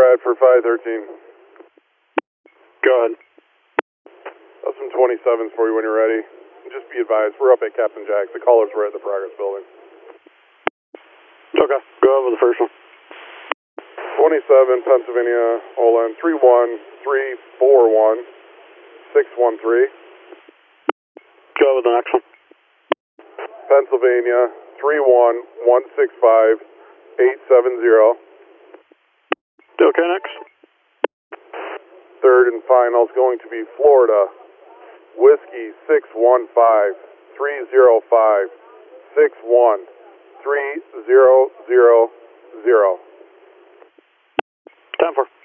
Brad for 513. Go ahead. That's some 27s for you when you're ready. Just be advised, we're up at Captain Jack's. The callers were at the Progress Building. Okay, go ahead with the first one. 27, Pennsylvania, hold on, 31341 613. Go ahead with the next one. Pennsylvania, 31165 870. Okay, next. Third and final is going to be Florida, Whiskey 615 305 61 3000. 10-4.